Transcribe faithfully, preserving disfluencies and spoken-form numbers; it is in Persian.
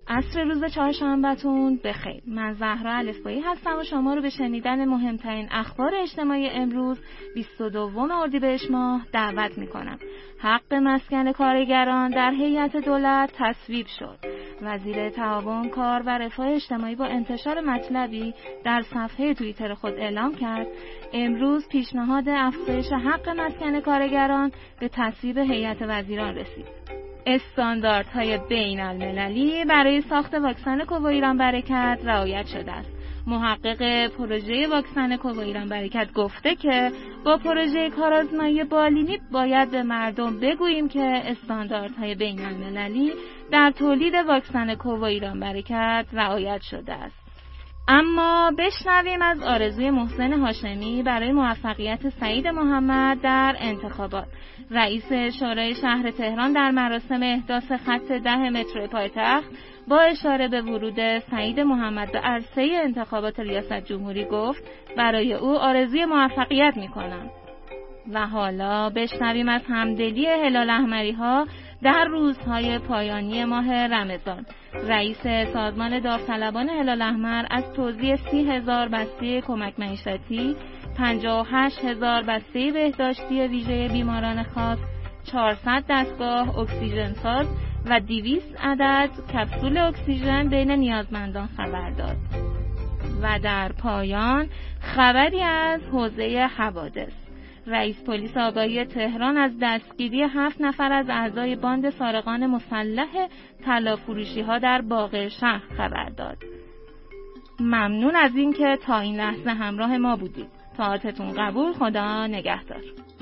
عصر روز چهارشنبه‌تون بخیر. من زهرا الفبایی هستم و شما رو به شنیدن مهمترین اخبار اجتماعی امروز بیست و دوم اردیبهشت ماه دعوت می‌کنم. حق مسکن کارگران در هیئت دولت تصویب شد. وزیر تعاون، کار و رفاه اجتماعی با انتشار مطلبی در صفحه توییتر خود اعلام کرد امروز پیشنهاد افزایش حق مسکن کارگران به تصویب هیئت وزیران رسید. استانداردهای بین المللی برای ساخت واکسن کوویران برکت رعایت شده است. محقق پروژه واکسن کوویران برکت گفته که با پروژه کارآزمایی بالینی باید به مردم بگوییم که استانداردهای بین المللی در تولید واکسن کوویران برکت رعایت شده است. اما بشنویم از آرزوی محسن هاشمی برای موفقیت سعید محمد در انتخابات. رئیس شورای شهر تهران در مراسم احداث خط ده مترو پایتخت با اشاره به ورود سعید محمد به عرصه انتخابات ریاست جمهوری گفت برای او آرزوی موفقیت می‌کنم. و حالا بشنویم از همدلی هلال احمری ها در روزهای پایانی ماه رمضان. رئیس سازمان داوطلبان هلال احمر از توزیع سی هزار بسته کمک معیشتی، پنجاه و هشت هزار بسته بهداشتی ویژه بیماران خاص، چهارصد دستگاه اکسیژن ساز و دویست عدد کپسول اکسیژن بین نیازمندان خبر داد. و در پایان خبری از حوزه حوادث. رئیس پلیس آگاهی تهران از دستگیری هفت نفر از اعضای باند سارقان مسلح طلا ها در باغ شهر خبر داد. ممنون از اینکه تا این لحظه همراه ما بودید. طاعتتون قبول. خدا نگهدار.